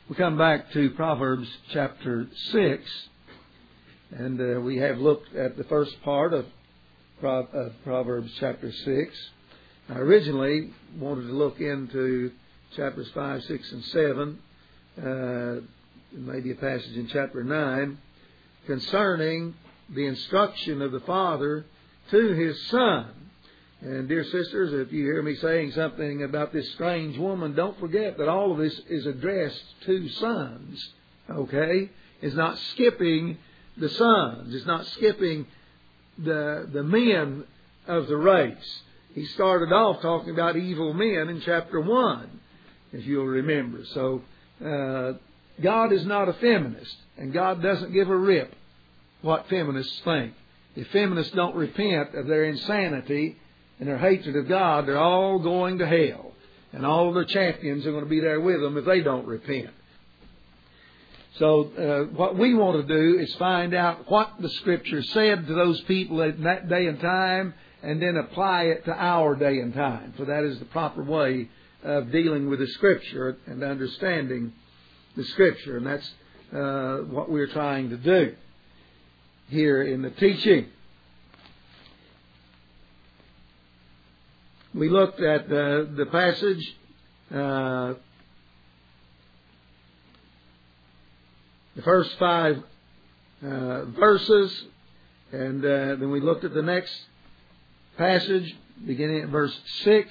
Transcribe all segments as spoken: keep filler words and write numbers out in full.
We come back to Proverbs chapter six, and uh, we have looked at the first part of, Pro- of Proverbs chapter six. I originally wanted to look into chapters five, six, and seven, uh, maybe a passage in chapter nine, concerning the instruction of the Father to His Son. And dear sisters, if you hear me saying something about this strange woman, don't forget that all of this is addressed to sons. Okay? It's not skipping the sons. It's not skipping the, the men of the race. He started off talking about evil men in chapter one, if you'll remember. So, uh, God is not a feminist, and God doesn't give a rip what feminists think. If feminists don't repent of their insanity and their hatred of God, they're all going to hell. And all of their champions are going to be there with them if they don't repent. So uh, what we want to do is find out what the Scripture said to those people at that day and time, and then apply it to our day and time. For that is the proper way of dealing with the Scripture and understanding the Scripture. And that's uh, what we're trying to do here in the teaching. We looked at uh, the passage, uh, the first five uh, verses, and uh, then we looked at the next passage, beginning at verse six,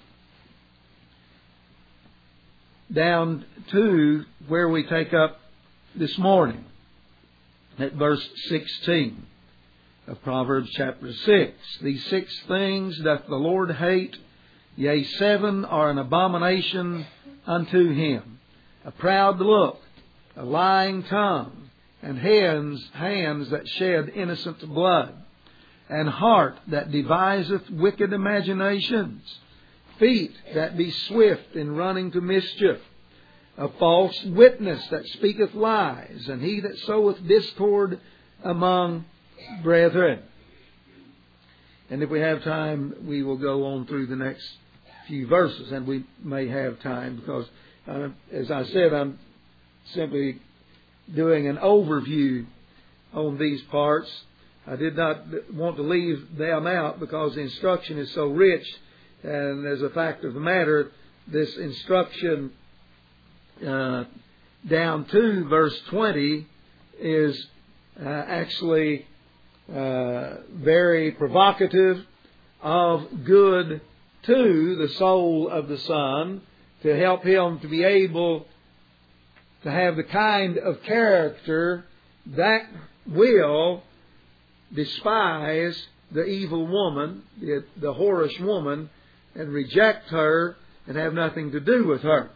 down to where we take up this morning, at verse sixteen. Of Proverbs chapter six. These six things doth the Lord hate, yea, seven are an abomination unto Him. A proud look, a lying tongue, and hands, hands that shed innocent blood, and heart that deviseth wicked imaginations, feet that be swift in running to mischief, a false witness that speaketh lies, and he that soweth discord among brethren. And if we have time, we will go on through the next few verses, and we may have time because, uh, as I said, I'm simply doing an overview on these parts. I did not want to leave them out because the instruction is so rich, and as a fact of the matter, this instruction uh, down to verse twenty is uh, actually Uh, very provocative of good to the soul of the Son, to help him to be able to have the kind of character that will despise the evil woman, the, the whorish woman, and reject her and have nothing to do with her.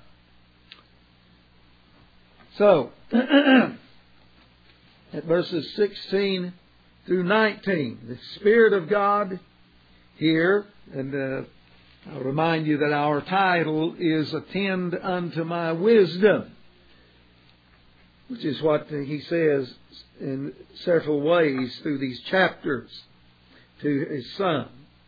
So, at verses sixteen through nineteen, the Spirit of God here, and uh, I'll remind you that our title is Attend Unto My Wisdom, which is what he says in several ways through these chapters to His Son.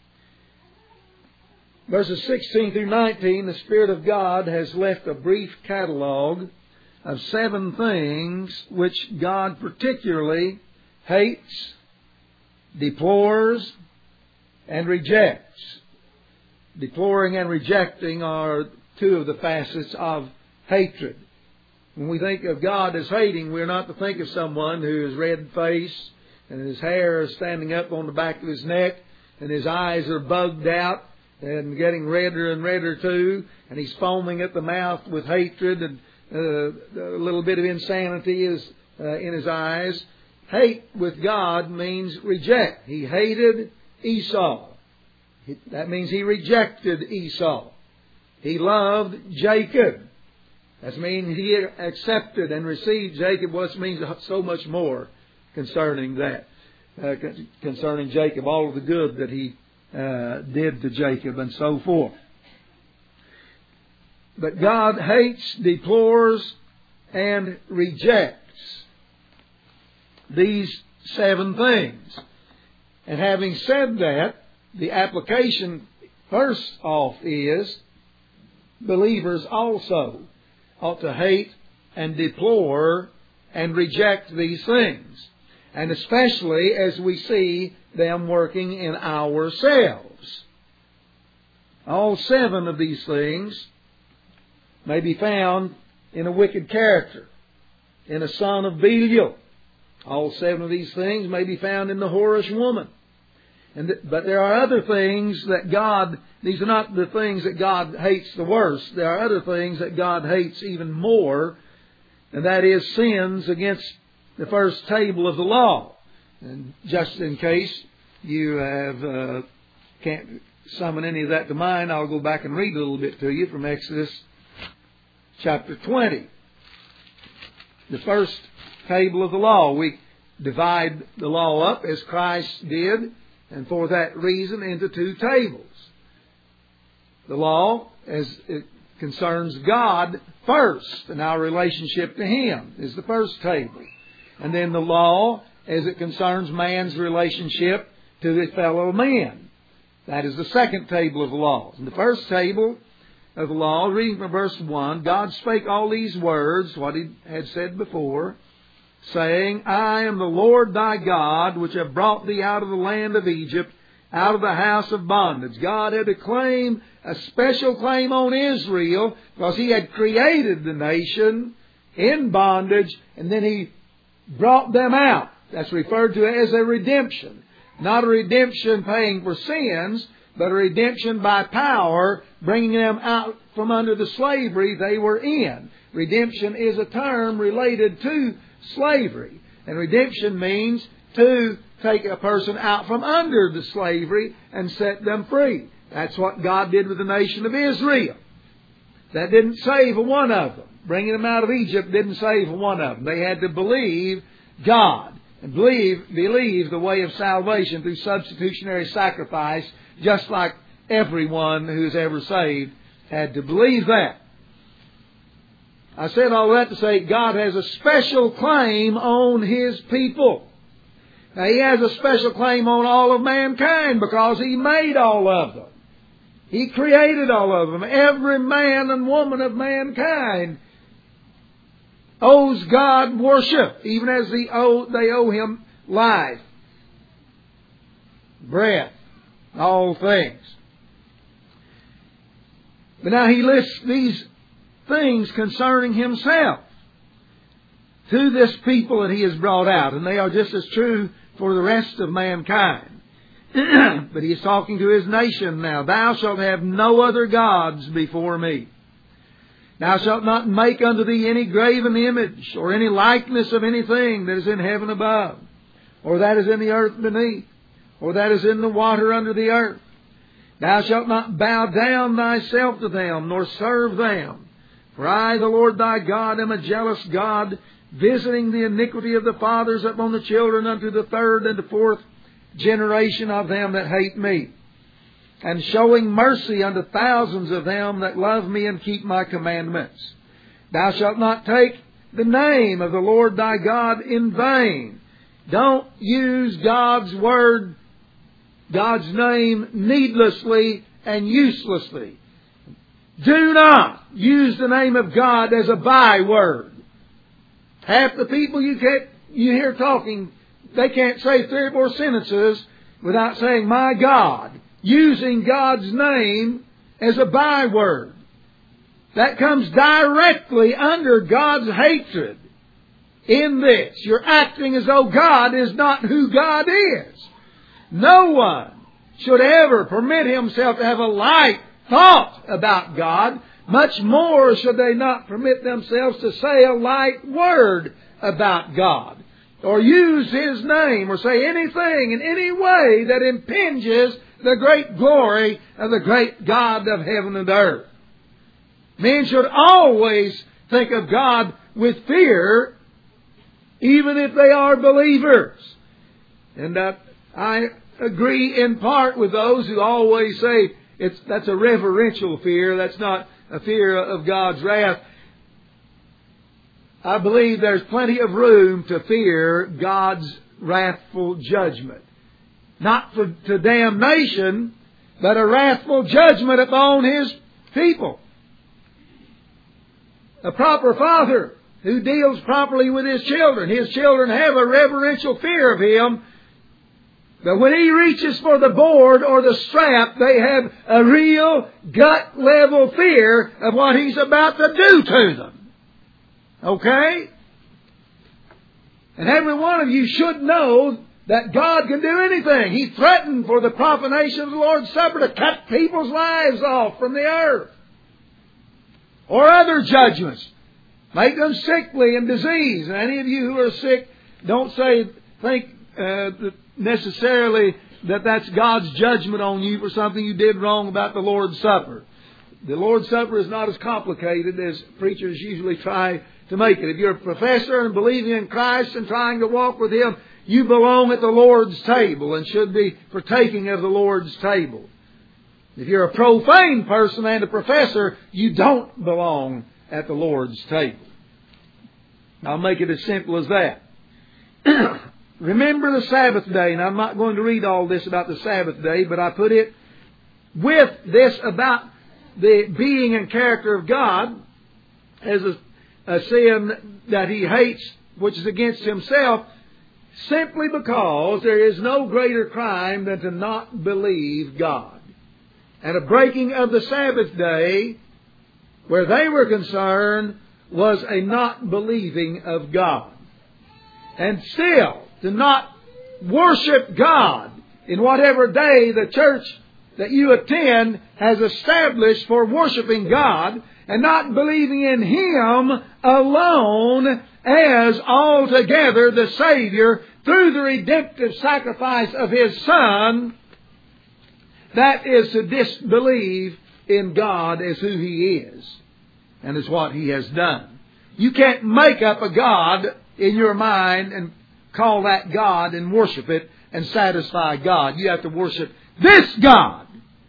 Verses sixteen through nineteen, the Spirit of God has left a brief catalog of seven things which God particularly hates, deplores, and rejects. Deploring and rejecting are two of the facets of hatred. When we think of God as hating, we're not to think of someone who is red-faced and his hair is standing up on the back of his neck and his eyes are bugged out and getting redder and redder too, and he's foaming at the mouth with hatred, and uh, a little bit of insanity is uh, in his eyes. Hate with God means reject. He hated Esau. That means he rejected Esau. He loved Jacob. That means he accepted and received Jacob. Well, it means so much more concerning that. Uh, concerning Jacob, all of the good that he uh, did to Jacob and so forth. But God hates, deplores, and rejects these seven things. And having said that, the application first off is believers also ought to hate and deplore and reject these things. And especially as we see them working in ourselves. All seven of these things may be found in a wicked character, in a son of Belial. All seven of these things may be found in the whorish woman. And th- but there are other things that God, these are not the things that God hates the worst. There are other things that God hates even more, and that is sins against the first table of the law. And just in case you have uh, can't summon any of that to mind, I'll go back and read a little bit to you from Exodus chapter twenty. The first table of the law. We divide the law up as Christ did, and for that reason into two tables. The law, as it concerns God first, and our relationship to Him, is the first table. And then the law, as it concerns man's relationship to his fellow men. That is the second table of the law. In the first table of the law, reading from verse one, God spake all these words, what He had said before, saying, I am the Lord thy God, which have brought thee out of the land of Egypt, out of the house of bondage. God had a claim, a special claim on Israel, because He had created the nation in bondage, and then He brought them out. That's referred to as a redemption. Not a redemption paying for sins, but a redemption by power, bringing them out from under the slavery they were in. Redemption is a term related to slavery. And redemption means to take a person out from under the slavery and set them free. That's what God did with the nation of Israel. That didn't save one of them. Bringing them out of Egypt didn't save one of them. They had to believe God and believe, believe the way of salvation through substitutionary sacrifice, just like everyone who's ever saved had to believe that. I said all that to say God has a special claim on His people. Now, He has a special claim on all of mankind because He made all of them. He created all of them. Every man and woman of mankind owes God worship, even as they owe, they owe Him life, breath, all things. But now He lists these things concerning Himself to this people that He has brought out, and they are just as true for the rest of mankind. But He is talking to His nation now. Thou shalt have no other gods before me. Thou shalt not make unto thee any graven image, or any likeness of anything that is in heaven above, or that is in the earth beneath, or that is in the water under the earth. Thou shalt not bow down thyself to them, nor serve them. For I, the Lord thy God, am a jealous God, visiting the iniquity of the fathers upon the children unto the third and the fourth generation of them that hate me, and showing mercy unto thousands of them that love me and keep my commandments. Thou shalt not take the name of the Lord thy God in vain. Don't use God's word, God's name, needlessly and uselessly. Do not use the name of God as a byword. Half the people you get, you hear talking, they can't say three or four sentences without saying, my God, using God's name as a byword. That comes directly under God's hatred in this. You're acting as though God is not who God is. No one should ever permit himself to have a light thought about God. Much more should they not permit themselves to say a light word about God, or use His name, or say anything in any way that impinges the great glory of the great God of heaven and earth. Men should always think of God with fear, even if they are believers. And that I agree in part with those who always say it's that's a reverential fear. That's not a fear of God's wrath. I believe there's plenty of room to fear God's wrathful judgment. Not for, to damnation, but a wrathful judgment upon His people. A proper father who deals properly with His children. His children have a reverential fear of Him. But when He reaches for the board or the strap, they have a real gut level fear of what He's about to do to them. Okay? And every one of you should know that God can do anything. He threatened for the profanation of the Lord's Supper to cut people's lives off from the earth. Or other judgments. Make them sickly and diseased. And any of you who are sick, don't say, think uh, necessarily that that's God's judgment on you for something you did wrong about the Lord's Supper. The Lord's Supper is not as complicated as preachers usually try to make it. If you're a professor and believing in Christ and trying to walk with Him, you belong at the Lord's table and should be partaking of the Lord's table. If you're a profane person and a professor, you don't belong at the Lord's table. I'll make it as simple as that. Remember the Sabbath day. And I'm not going to read all this about the Sabbath day, but I put it with this about the being and character of God as a, a sin that He hates, which is against Himself, simply because there is no greater crime than to not believe God. And a breaking of the Sabbath day, where they were concerned, was a not believing of God. And still, to not worship God in whatever day the church that you attend has established for worshiping God, and not believing in Him alone as altogether the Savior through the redemptive sacrifice of His Son, that is to disbelieve in God as who He is and as what He has done. You can't make up a God in your mind and call that God and worship it and satisfy God. You have to worship this God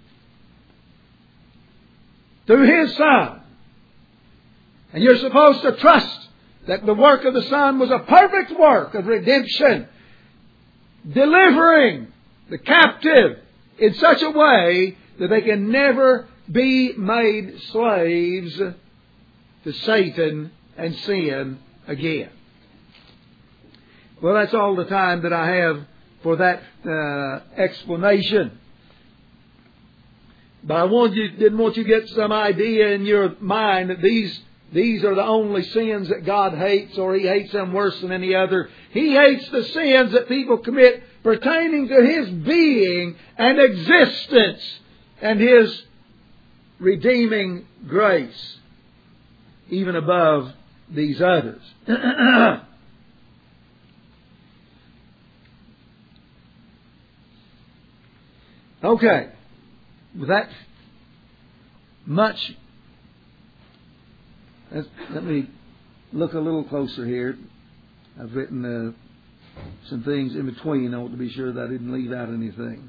through His Son. And you're supposed to trust that the work of the Son was a perfect work of redemption, delivering the captive in such a way that they can never be made slaves to Satan and sin again. Well, that's all the time that I have for that uh, explanation. But I want you, didn't want you to get some idea in your mind that these these are the only sins that God hates, or He hates them worse than any other. He hates the sins that people commit pertaining to His being and existence and His redeeming grace, even above these others. Okay, with that much, let me look a little closer here. I've written uh, some things in between. I want to be sure that I didn't leave out anything.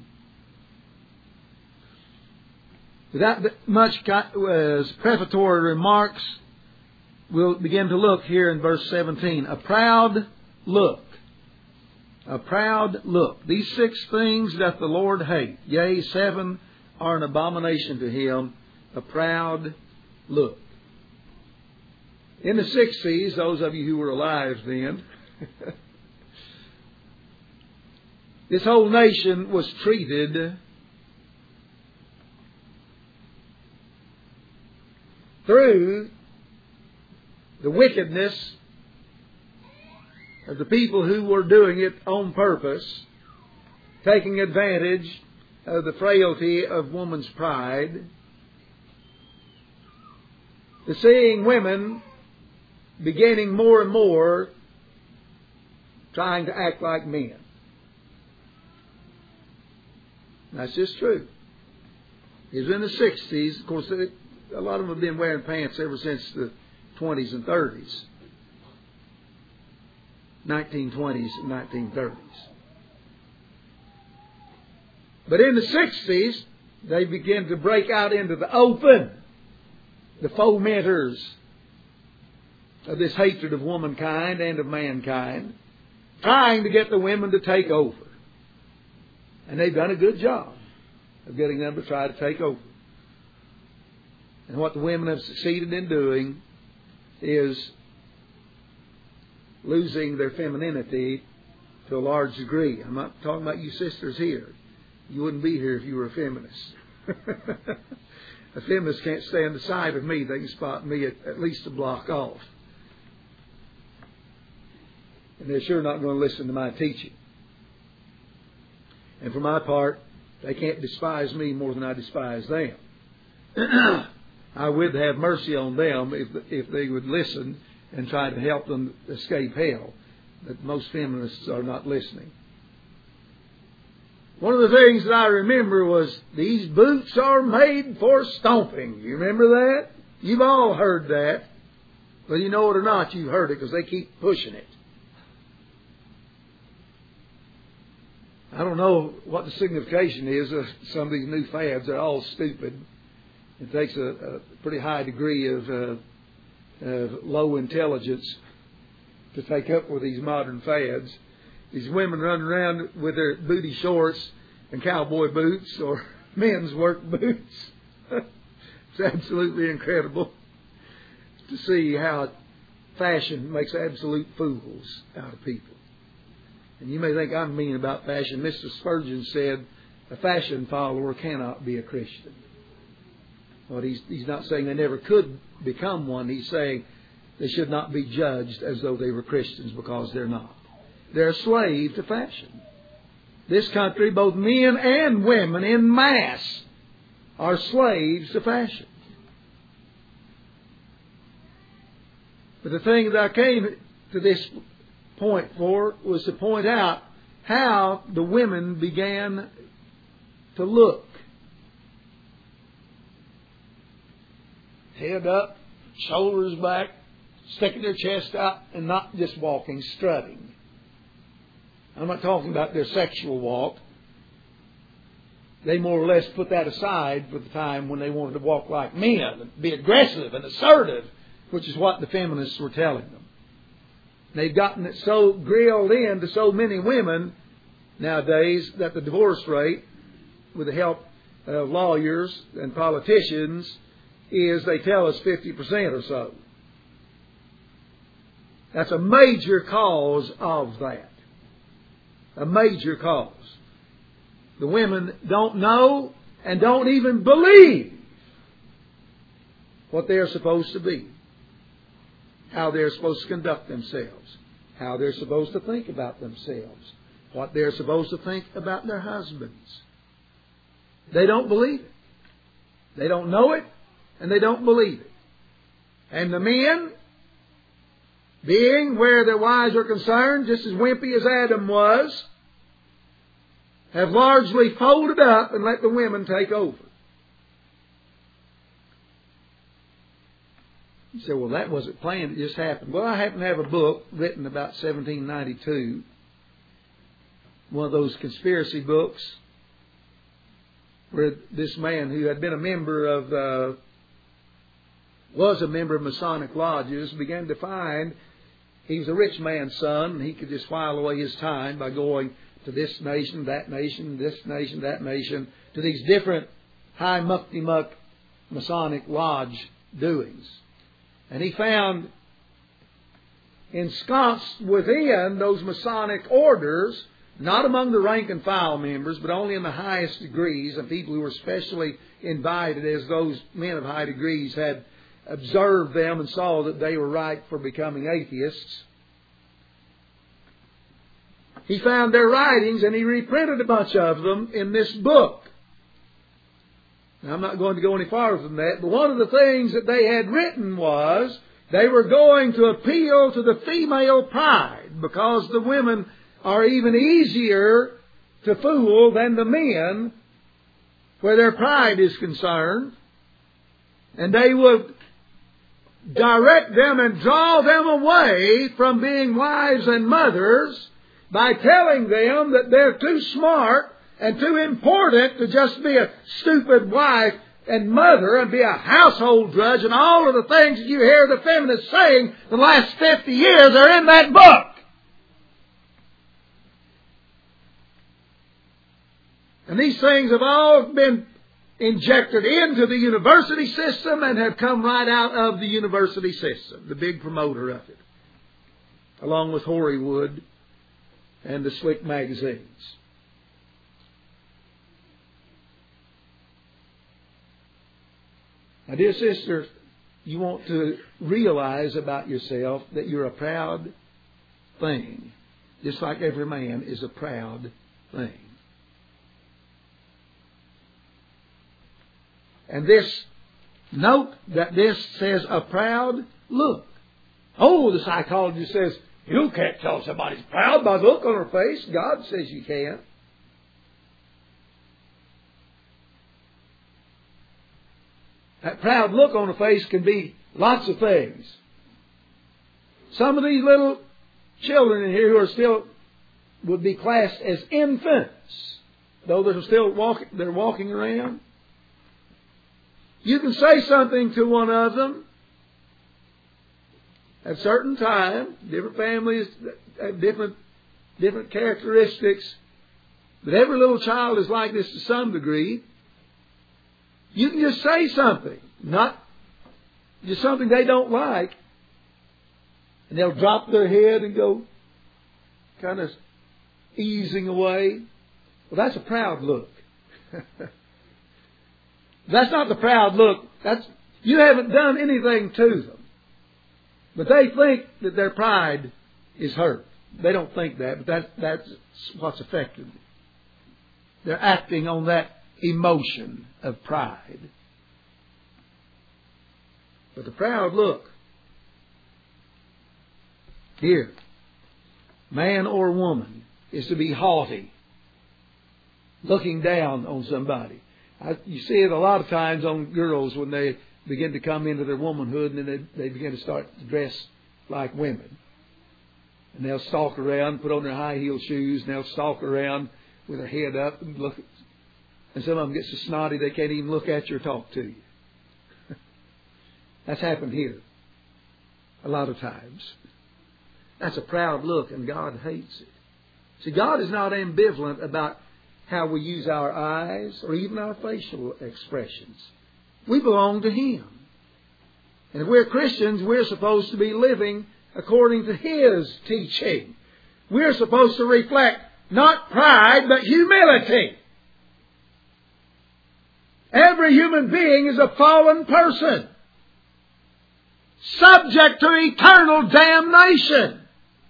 With that much as prefatory remarks, we'll begin to look here in verse seventeen. A proud look. A proud look. These six things doth the Lord hate. Yea, seven are an abomination to Him. A proud look. In the sixties, those of you who were alive then, this whole nation was treated through the wickedness of the people who were doing it on purpose, taking advantage of the frailty of woman's pride, to seeing women beginning more and more trying to act like men. That's just true. It was in the sixties. Of course, a lot of them have been wearing pants ever since the twenties and thirties. nineteen twenties and nineteen thirties. But in the sixties, they began to break out into the open, the fomenters of this hatred of womankind and of mankind, trying to get the women to take over. And they've done a good job of getting them to try to take over. And what the women have succeeded in doing is losing their femininity to a large degree. I'm not talking about you sisters here. You wouldn't be here if you were a feminist. A feminist can't stand the sight of me. They can spot me at, at least a block off. And they're sure not going to listen to my teaching. And for my part, they can't despise me more than I despise them. I would have mercy on them if if they would listen and try to help them escape hell. But most feminists are not listening. One of the things that I remember was, these boots are made for stomping. You remember that? You've all heard that. Whether you know it or not, you've heard it because they keep pushing it. I don't know what the signification is of some of these new fads. They're all stupid. It takes a, a pretty high degree of, uh, of low intelligence to take up with these modern fads. These women running around with their booty shorts and cowboy boots or men's work boots. It's absolutely incredible to see how fashion makes absolute fools out of people. And you may think I'm mean about fashion. Mister Spurgeon said, a fashion follower cannot be a Christian. Well, he's, he's not saying they never could become one. He's saying they should not be judged as though they were Christians, because they're not. They're a slave to fashion. This country, both men and women in mass, are slaves to fashion. But the thing that I came to this point for was to point out how the women began to look. Head up, shoulders back, sticking their chest out, and not just walking, strutting. I'm not talking about their sexual walk. They more or less put that aside for the time when they wanted to walk like men, and be aggressive and assertive, which is what the feminists were telling them. They've gotten it so grilled in to so many women nowadays that the divorce rate, with the help of lawyers and politicians, is, they tell us, fifty percent or so. That's a major cause of that. A major cause. The women don't know and don't even believe what they're supposed to be, how they're supposed to conduct themselves, how they're supposed to think about themselves, what they're supposed to think about their husbands. They don't believe it. They don't know it, and they don't believe it. And the men, being where their wives are concerned, just as wimpy as Adam was, have largely folded up and let the women take over. You say, well, that wasn't planned, it just happened. Well, I happen to have a book written about seventeen ninety-two, one of those conspiracy books, where this man who had been a member of, uh, was a member of Masonic lodges, began to find he was a rich man's son, and he could just while away his time by going to this nation, that nation, this nation, that nation, to these different high muck-de-muck Masonic lodge doings. And he found ensconced within those Masonic orders, not among the rank and file members, but only in the highest degrees, and people who were specially invited, as those men of high degrees had observed them and saw that they were ripe for becoming atheists. He found their writings, and he reprinted a bunch of them in this book. Now, I'm not going to go any farther than that, but one of the things that they had written was they were going to appeal to the female pride, because the women are even easier to fool than the men where their pride is concerned. And they would direct them and draw them away from being wives and mothers by telling them that they're too smart and too important to just be a stupid wife and mother and be a household drudge, and all of the things that you hear the feminists saying the last fifty years are in that book. And these things have all been injected into the university system and have come right out of the university system, the big promoter of it. along with Hoarywood and the Slick magazines. Now, dear sister, you want to realize about yourself that you're a proud thing, just like every man is a proud thing. And this, note that this says a proud look. Oh, the psychologist says, you can't tell somebody's proud by the look on her face. God says you can. That proud look on her face can be lots of things. Some of these little children in here who are still, would be classed as infants, though they're still walking, they're walking around. You can say something to one of them at a certain time. Different families have different, different characteristics. But every little child is like this to some degree. You can just say something, not just something they don't like, and they'll drop their head and go kind of easing away. Well, that's a proud look. That's not the proud look. That's, you haven't done anything to them. But they think that their pride is hurt. They don't think that, but that, that's what's affected them. They're acting on that emotion of pride. But the proud look, here, man or woman, is to be haughty, looking down on somebody. I, you see it a lot of times on girls when they begin to come into their womanhood and then they, they begin to start to dress like women. And they'll stalk around, put on their high heel shoes, and they'll stalk around with their head up and look. And some of them get so snotty they can't even look at you or talk to you. That's happened here a lot of times. That's a proud look, and God hates it. See, God is not ambivalent about how we use our eyes or even our facial expressions. We belong to Him. And if we're Christians, we're supposed to be living according to His teaching. We're supposed to reflect not pride, but humility. Every human being is a fallen person, subject to eternal damnation.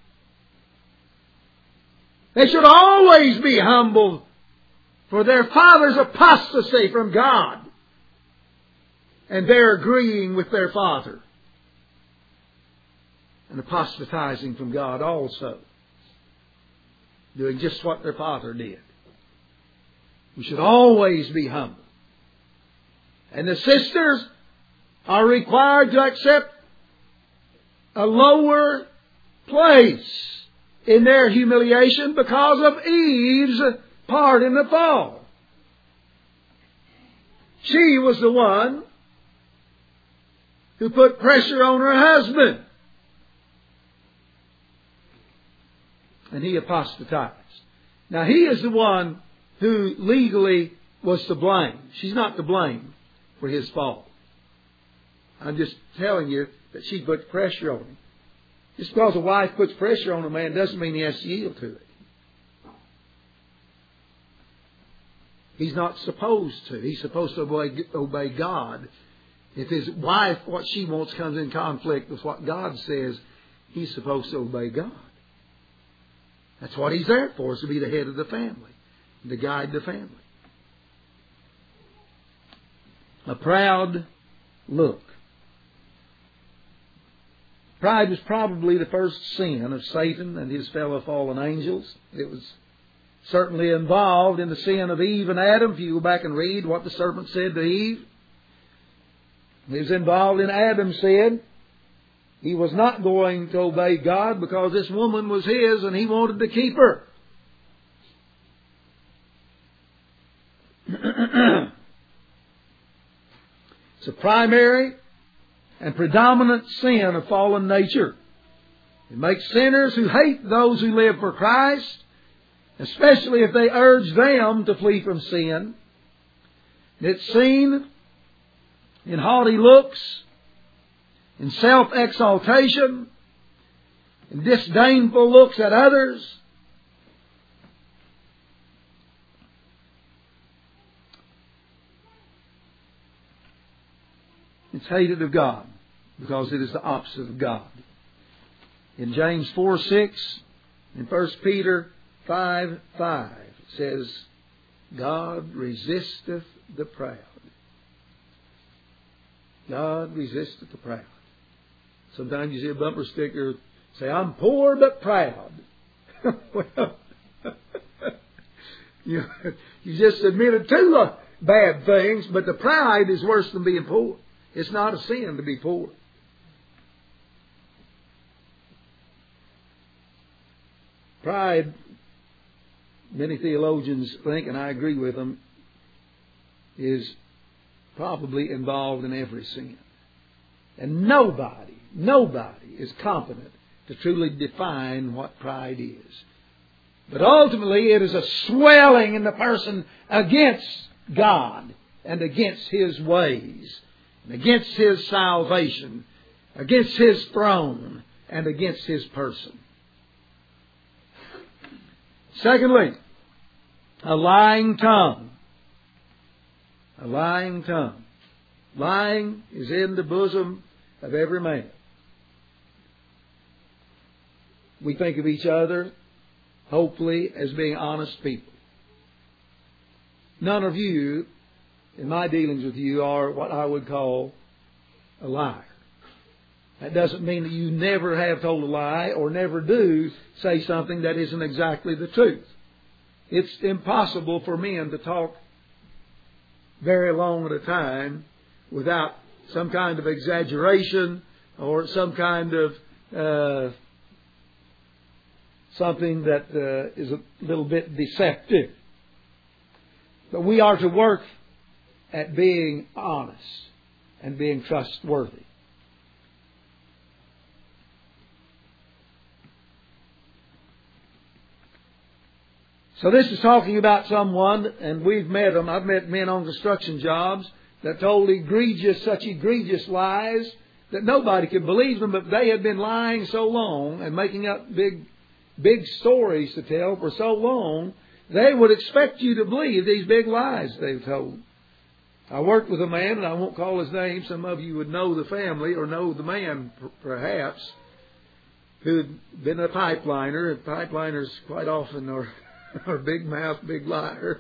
They should always be humble for their father's apostasy from God. And they're agreeing with their father and apostatizing from God also, doing just what their father did. We should always be humble. And the sisters are required to accept a lower place in their humiliation because of Eve's part in the fall. She was the one who put pressure on her husband. And he apostatized. Now he is the one who legally was to blame. She's not to blame for his fall. I'm just telling you that she put pressure on him. Just because a wife puts pressure on a man doesn't mean he has to yield to it. He's not supposed to. He's supposed to obey, obey God. If his wife, what she wants, comes in conflict with what God says, he's supposed to obey God. That's what he's there for, is to be the head of the family, to guide the family. A proud look. Pride was probably the first sin of Satan and his fellow fallen angels. It was certainly involved in the sin of Eve and Adam. If you go back and read what the serpent said to Eve, he was involved in Adam's sin. He was not going to obey God because this woman was his and he wanted to keep her. It's a primary and predominant sin of fallen nature. It makes sinners who hate those who live for Christ, especially if they urge them to flee from sin. It's seen in haughty looks, in self-exaltation, and disdainful looks at others. It's hated of God because it is the opposite of God. In James four six, in First Peter five five, it says, God resisteth the proud. God resisteth the proud. Sometimes you see a bumper sticker say, I'm poor but proud. Well, you, you just admitted two uh, bad things, but the pride is worse than being poor. It's not a sin to be poor. Pride, many theologians think, and I agree with them, is probably involved in every sin. And nobody, nobody is competent to truly define what pride is. But ultimately it is a swelling in the person against God and against His ways, and against His salvation, against His throne, and against His person. Secondly, a lying tongue. A lying tongue. Lying is in the bosom of every man. We think of each other, hopefully, as being honest people. None of you, in my dealings with you, are what I would call a liar. That doesn't mean that you never have told a lie or never do say something that isn't exactly the truth. It's impossible for men to talk very long at a time without some kind of exaggeration or some kind of uh, something that uh, is a little bit deceptive. But we are to work at being honest and being trustworthy. So this is talking about someone, and we've met them. I've met men on construction jobs that told egregious, such egregious lies that nobody could believe them, but they had been lying so long and making up big, big stories to tell for so long, they would expect you to believe these big lies they've told. I worked with a man, and I won't call his name. Some of you would know the family or know the man, perhaps, who had been a pipeliner. Pipeliners quite often are... are big mouth, big liars.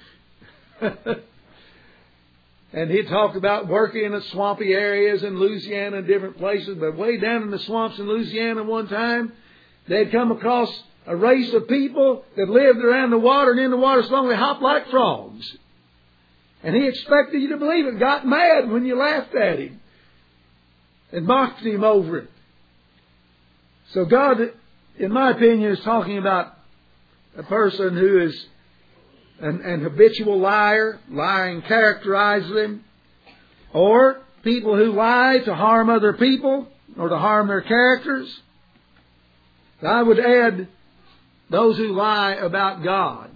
And he talked about working in the swampy areas in Louisiana and different places. But way down in the swamps in Louisiana one time, they'd come across a race of people that lived around the water and in the water so long they hopped like frogs. And he expected you to believe it. Got mad when you laughed at him and mocked him over it. So God, in my opinion, is talking about a person who is an, an habitual liar. Lying characterizes them. Or people who lie to harm other people or to harm their characters. I would add those who lie about God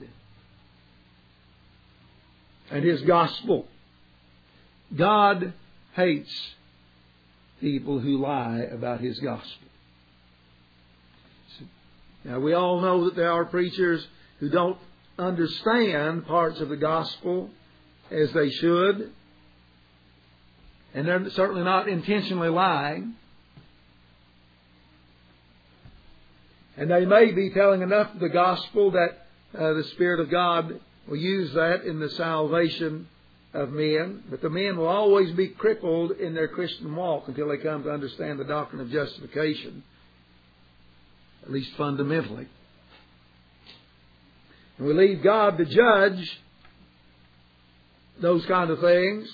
and His gospel. God hates people who lie about His gospel. Now, we all know that there are preachers who don't understand parts of the gospel as they should. And they're certainly not intentionally lying. And they may be telling enough of the gospel that uh, the Spirit of God will use that in the salvation of men. But the men will always be crippled in their Christian walk until they come to understand the doctrine of justification. At least fundamentally. And we leave God to judge those kind of things.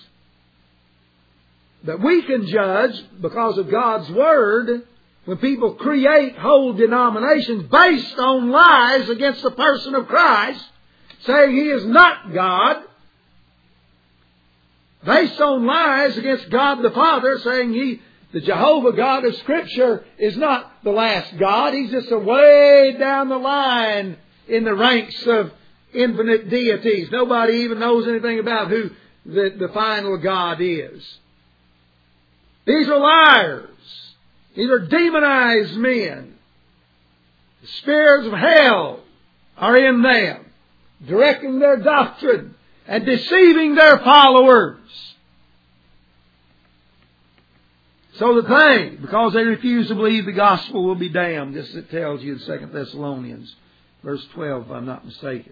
But we can judge because of God's Word when people create whole denominations based on lies against the person of Christ, saying He is not God. Based on lies against God the Father, saying He The Jehovah God of Scripture is not the last God. He's just a way down the line in the ranks of infinite deities. Nobody even knows anything about who the, the final God is. These are liars. These are demonized men The spirits of hell are in them, directing their doctrine and deceiving their followers. So that they, because they refuse to believe the gospel, will be damned, just as it tells you in Second Thessalonians, verse twelve, if I'm not mistaken.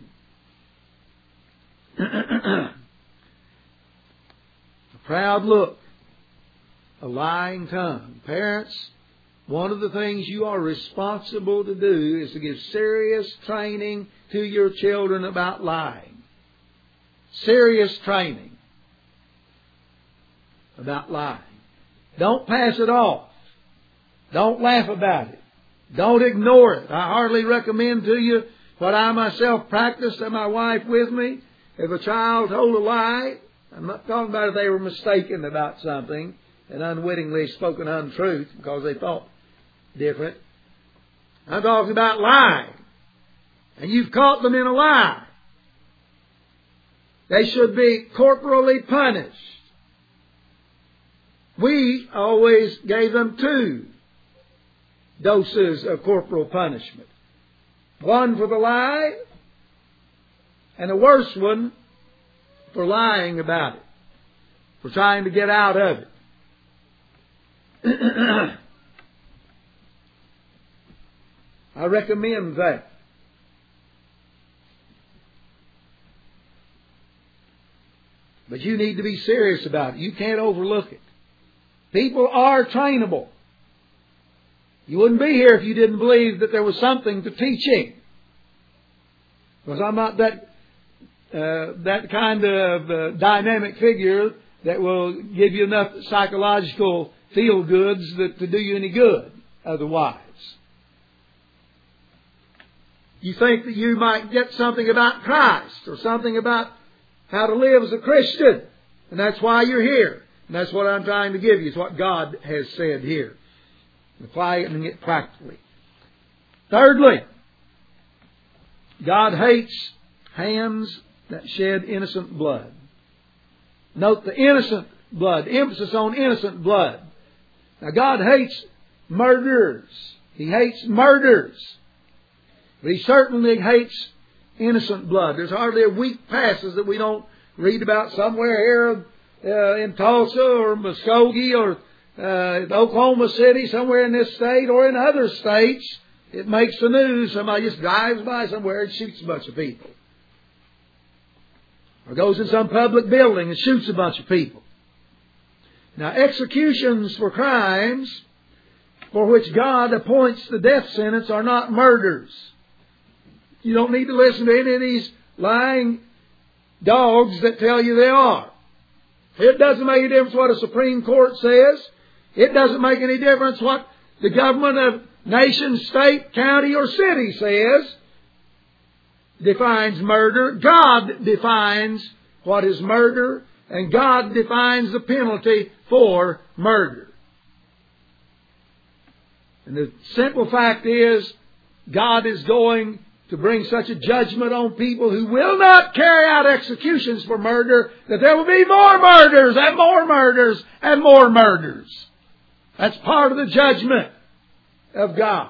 A proud look, a lying tongue. Parents, one of the things you are responsible to do is to give serious training to your children about lying. Serious training about lying. Don't pass it off. Don't laugh about it. Don't ignore it. I hardly recommend to you what I myself practiced and my wife with me. If a child told a lie, I'm not talking about if they were mistaken about something and unwittingly spoken untruth because they thought different. I'm talking about lying. And you've caught them in a lie. They should be corporally punished. We always gave them two doses of corporal punishment. One for the lie, and a worse one for lying about it, for trying to get out of it. I recommend that. But you need to be serious about it. You can't overlook it. People are trainable. You wouldn't be here if you didn't believe that there was something to teaching. Because I'm not that uh, that kind of uh, dynamic figure that will give you enough psychological feel-goods that to do you any good otherwise. You think that you might get something about Christ or something about how to live as a Christian. And that's why you're here. And that's what I'm trying to give you. It's what God has said here. Applying it practically. Thirdly, God hates hands that shed innocent blood. Note the innocent blood. Emphasis on innocent blood. Now God hates murderers. He hates murders. But He certainly hates innocent blood. There's hardly a week passes that we don't read about somewhere here uh, in Tulsa or Muskogee or uh, Oklahoma City, somewhere in this state or in other states. It makes the news. Somebody just drives by somewhere and shoots a bunch of people. Or goes in some public building and shoots a bunch of people. Now, executions for crimes for which God appoints the death sentence are not murders. You don't need to listen to any of these lying dogs that tell you they are. It doesn't make any difference what a Supreme Court says. It doesn't make any difference what the government of nation, state, county, or city says. Defines murder. God defines what is murder, and God defines the penalty for murder. And the simple fact is, God is going to bring such a judgment on people who will not carry out executions for murder, that there will be more murders and more murders and more murders. That's part of the judgment of God.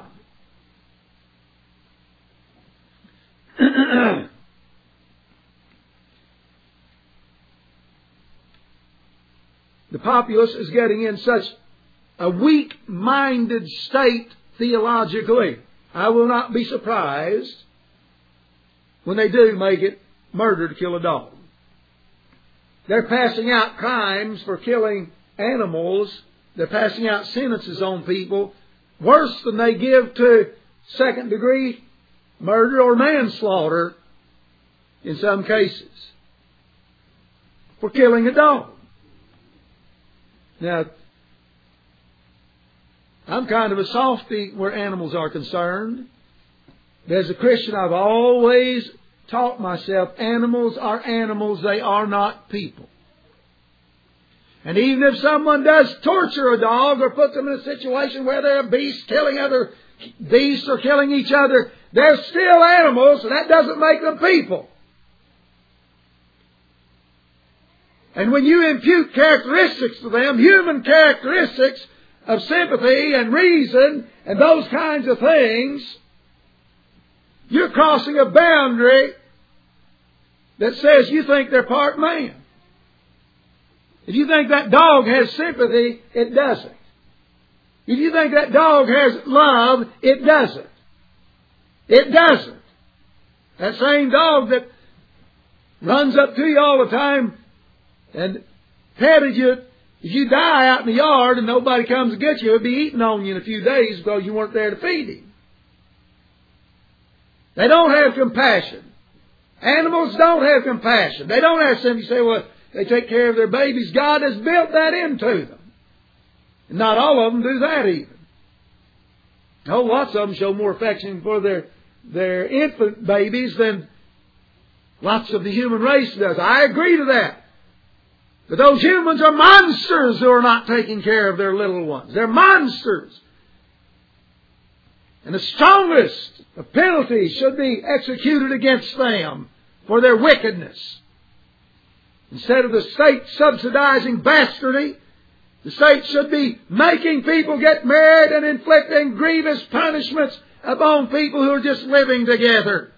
The populace is getting in such a weak-minded state theologically. I will not be surprised when they do make it murder to kill a dog. They're passing out crimes for killing animals. They're passing out sentences on people worse than they give to second degree murder or manslaughter in some cases for killing a dog. Now, I'm kind of a softy where animals are concerned. But as a Christian, I've always taught myself animals are animals. They are not people. And even if someone does torture a dog or put them in a situation where they're a beast killing other beasts or killing each other, they're still animals, and that doesn't make them people. And when you impute characteristics to them, human characteristics of sympathy and reason and those kinds of things, You're crossing a boundary that says you think they're part man. If you think that dog has sympathy, it doesn't. If you think that dog has love, it doesn't. It doesn't. That same dog that runs up to you all the time and petted you, if you die out in the yard and nobody comes to get you, it'll be eating on you in a few days because you weren't there to feed him. They don't have compassion. Animals don't have compassion. They don't have sympathy. You say, well, they take care of their babies. God has built that into them. And not all of them do that even. Oh, lots of them show more affection for their, their infant babies than lots of the human race does. I agree to that. But those humans are monsters who are not taking care of their little ones. They're monsters. And the strongest of penalties should be executed against them for their wickedness. Instead of the state subsidizing bastardy, the state should be making people get married and inflicting grievous punishments upon people who are just living together.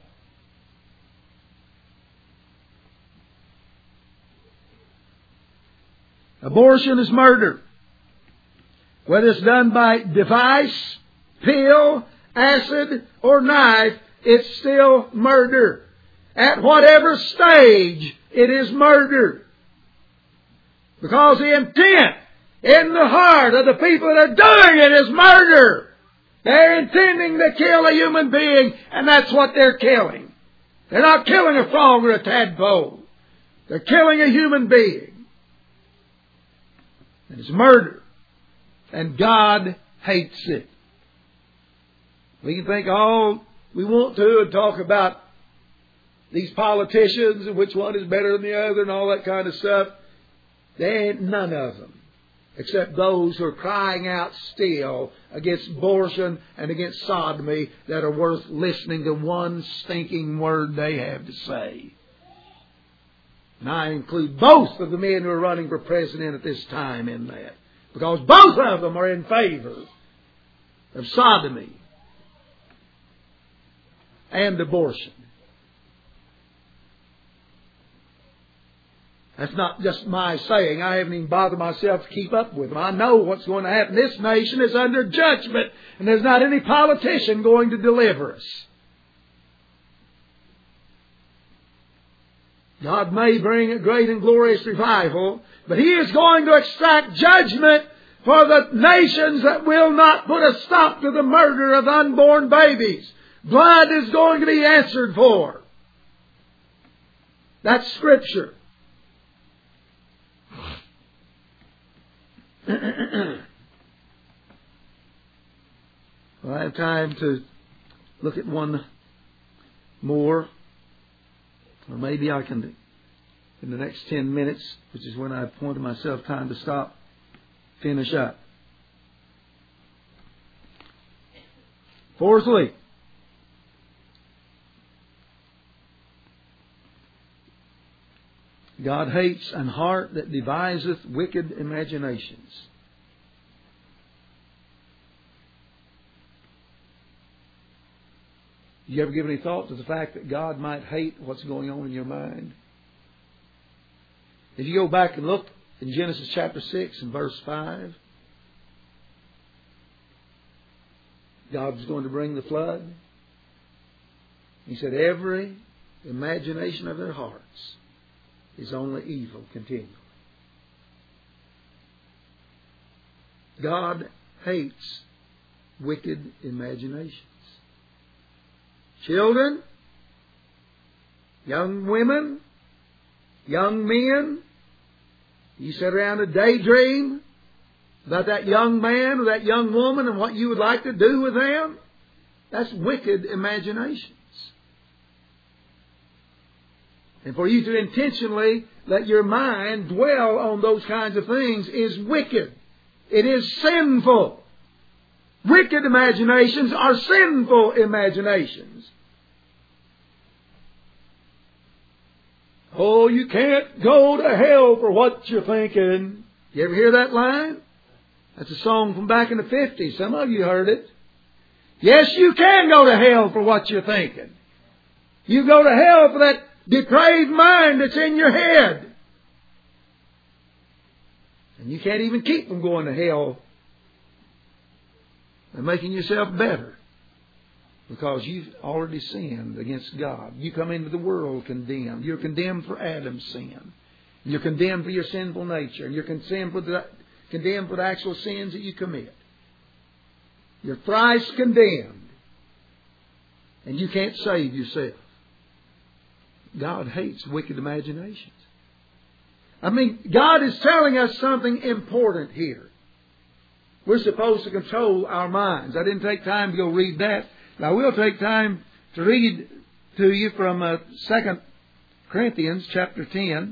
Abortion is murder. Whether it's done by device, pill, acid, or knife, it's still murder. At whatever stage, it is murder. Because the intent in the heart of the people that are doing it is murder. They're intending to kill a human being, and that's what they're killing. They're not killing a frog or a tadpole. They're killing a human being. It's murder. And God hates it. We can think all we want to and talk about these politicians and which one is better than the other and all that kind of stuff. There ain't none of them, except those who are crying out still against abortion and against sodomy, that are worth listening to one stinking word they have to say. And I include both of the men who are running for president at this time in that. Because both of them are in favor of sodomy and abortion. That's not just my saying. I haven't even bothered myself to keep up with them. I know what's going to happen. This nation is under judgment, and there's not any politician going to deliver us. God may bring a great and glorious revival, but He is going to extract judgment for the nations that will not put a stop to the murder of unborn babies. Blood is going to be answered for. That's Scripture. Well, I have time to look at one more. Or maybe I can, in the next ten minutes, which is when I appointed myself time to stop, finish up. Fourthly, God hates an heart that deviseth wicked imaginations. You ever give any thought to the fact that God might hate what's going on in your mind? If you go back and look in Genesis chapter six and verse five, God was going to bring the flood. He said, every imagination of their hearts is only evil continually. God hates wicked imaginations. Children, young women, young men, you sit around and daydream about that young man or that young woman and what you would like to do with them. That's wicked imaginations. And for you to intentionally let your mind dwell on those kinds of things is wicked. It is sinful. Wicked imaginations are sinful imaginations. Oh, you can't go to hell for what you're thinking. You ever hear that line? That's a song from back in the fifties. Some of you heard it. Yes, you can go to hell for what you're thinking. You go to hell for that depraved mind that's in your head. And you can't even keep from going to hell and making yourself better, because you've already sinned against God. You come into the world condemned. You're condemned for Adam's sin. You're condemned for your sinful nature. And you're condemned for the, condemned for the actual sins that you commit. You're thrice condemned. And you can't save yourself. God hates wicked imaginations. I mean, God is telling us something important here. We're supposed to control our minds. I didn't take time to go read that. I will take time to read to you from uh, Second Corinthians chapter ten.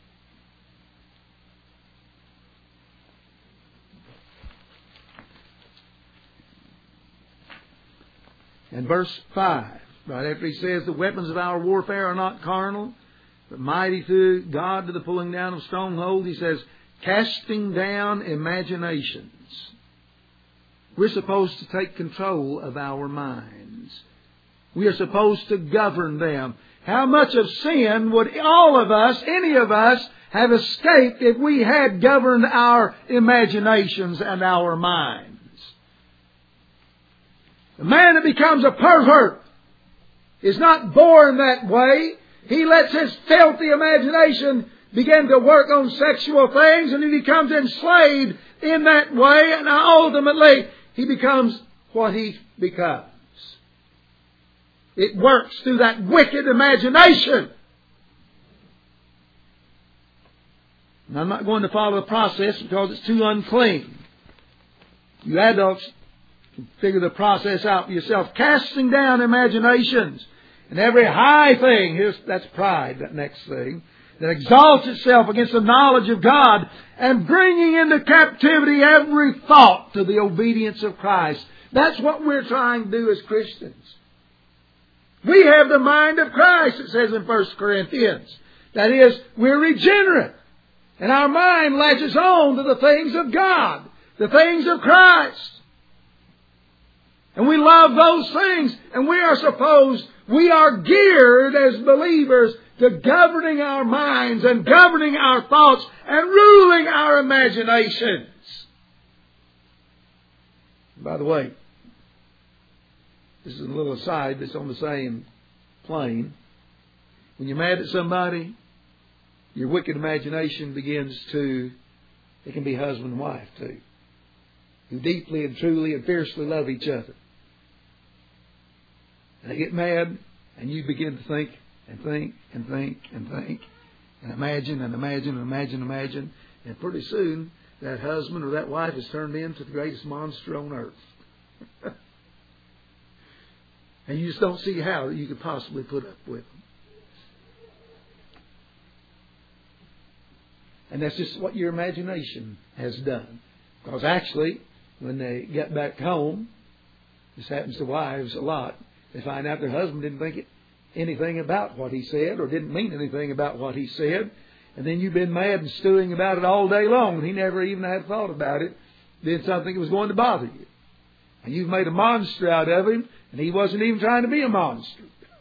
And verse five, right after he says, the weapons of our warfare are not carnal, but mighty through God to the pulling down of strongholds. He says, casting down imaginations. We're supposed to take control of our minds. We are supposed to govern them. How much of sin would all of us, any of us, have escaped if we had governed our imaginations and our minds? The man that becomes a pervert is not born that way. He lets his filthy imagination begin to work on sexual things, and he becomes enslaved in that way, and ultimately he becomes what he becomes. It works through that wicked imagination. And I'm not going to follow the process because it's too unclean. You adults can figure the process out for yourself. Casting down imaginations and every high thing, here's, that's pride, that next thing, that exalts itself against the knowledge of God, and bringing into captivity every thought to the obedience of Christ. That's what we're trying to do as Christians. We have the mind of Christ, it says in First Corinthians. That is, we're regenerate. And our mind latches on to the things of God, the things of Christ. And we love those things, and we are supposed, we are geared as believers to governing our minds and governing our thoughts and ruling our imaginations. By the way, this is a little aside that's on the same plane. When you're mad at somebody, your wicked imagination begins to, it can be husband and wife too, who deeply and truly and fiercely love each other. And they get mad, and you begin to think and think and think and think and imagine and imagine and imagine and imagine. And pretty soon, that husband or that wife is turned into the greatest monster on earth. And you just don't see how you could possibly put up with them. And that's just what your imagination has done. Because actually, when they get back home, this happens to wives a lot, they find out their husband didn't think it, anything about what he said, or didn't mean anything about what he said. And then you've been mad and stewing about it all day long, and he never even had thought about it, did something that was going to bother you. And you've made a monster out of him, and he wasn't even trying to be a monster.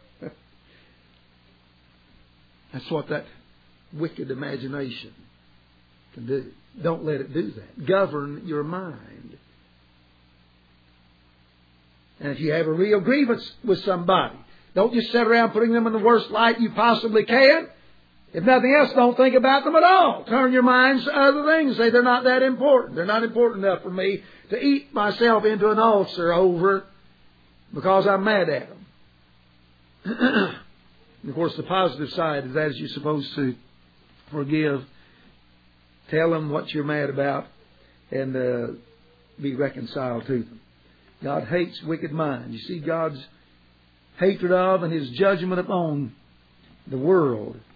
That's what that wicked imagination can do. Don't let it do that. Govern your mind. And if you have a real grievance with somebody, don't just sit around putting them in the worst light you possibly can. If nothing else, don't think about them at all. Turn your minds to other things. Say they're not that important. They're not important enough for me to eat myself into an ulcer over because I'm mad at them. And of course, the positive side of that is you're supposed to forgive, tell them what you're mad about, and uh, be reconciled to them. God hates wicked minds. You see God's hatred of and His judgment upon the world